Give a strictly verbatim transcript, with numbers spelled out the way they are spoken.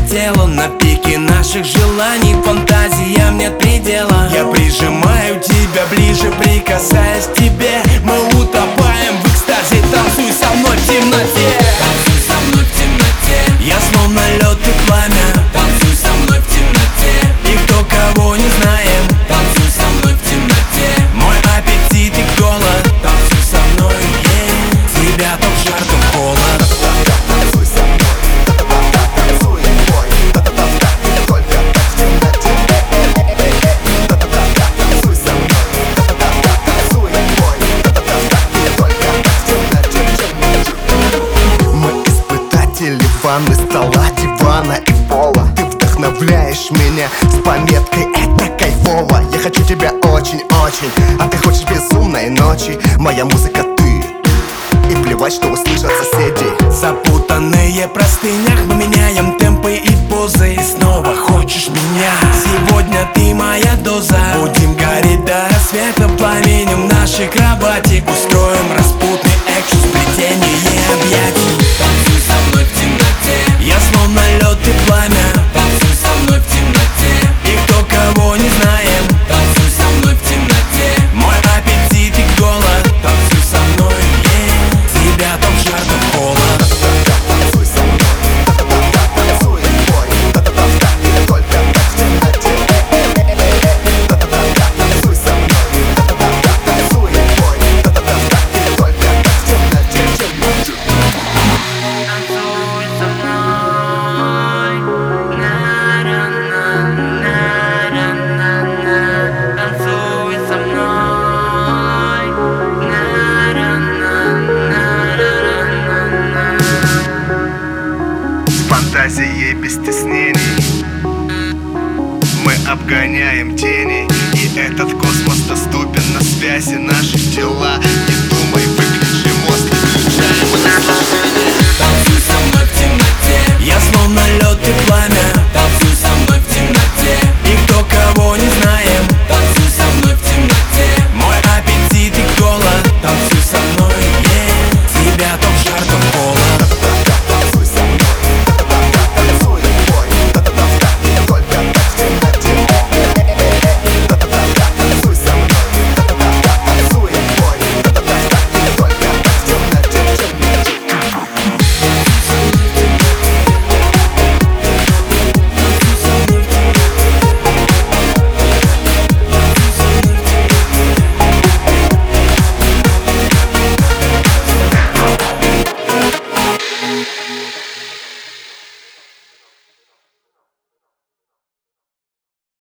телу на пике наших желаний, фантазиям нет предела. Я прижимаю тебя ближе, прикасаясь к тебе. Мы утопаем в экстазе, танцуй со мной в темноте. Танцуй со мной в темноте. Я словно лед и пламя. Танцуй со мной в темноте. И кто кого не знаем. Танцуй со мной в темноте. Мой аппетит и голод. Танцуй со мной, yeah. Тебя то в жар, то в холод. Танцуй со мной, танцуй мой, только в темноте. Танцуй со мной, танцуй мой, только в темноте. Мы испытатели ванны, стола, дивана и пола. Ты вдохновляешь меня с пометкой «Это кайфово». Я хочу тебя очень-очень, а ты хочешь безумной ночи. Моя музыка ты, и плевать, что услышат соседи. Запутанные в простынях, мы меняем темпы и позы. И снова хочешь меня. Сегодня ты моя доза. Будем гореть до рассвета пламенем нашей кровати. Устроим распутный экшн, сплетение объятий. танцуй со мной в темноте. Я словно лед и пламя. Танцуй со мной в темноте. И кто кого не знаем. Танцуй со мной в темноте. Мой аппетит и голод. Танцуй со мной, yeah. Тебя то в жар, то в холод. Танцуй со мной, танцуй мой, только в темноте. Танцуй со мной, танцуй мой, только в темноте. Танцуй со мной, на-ра-на-на-ра-на-на. Танцуй со мной, на-ра-на-на-ра-на-на. С фантазией без стеснений мы обгоняем тени, и этот космос доступен. На связи наши тела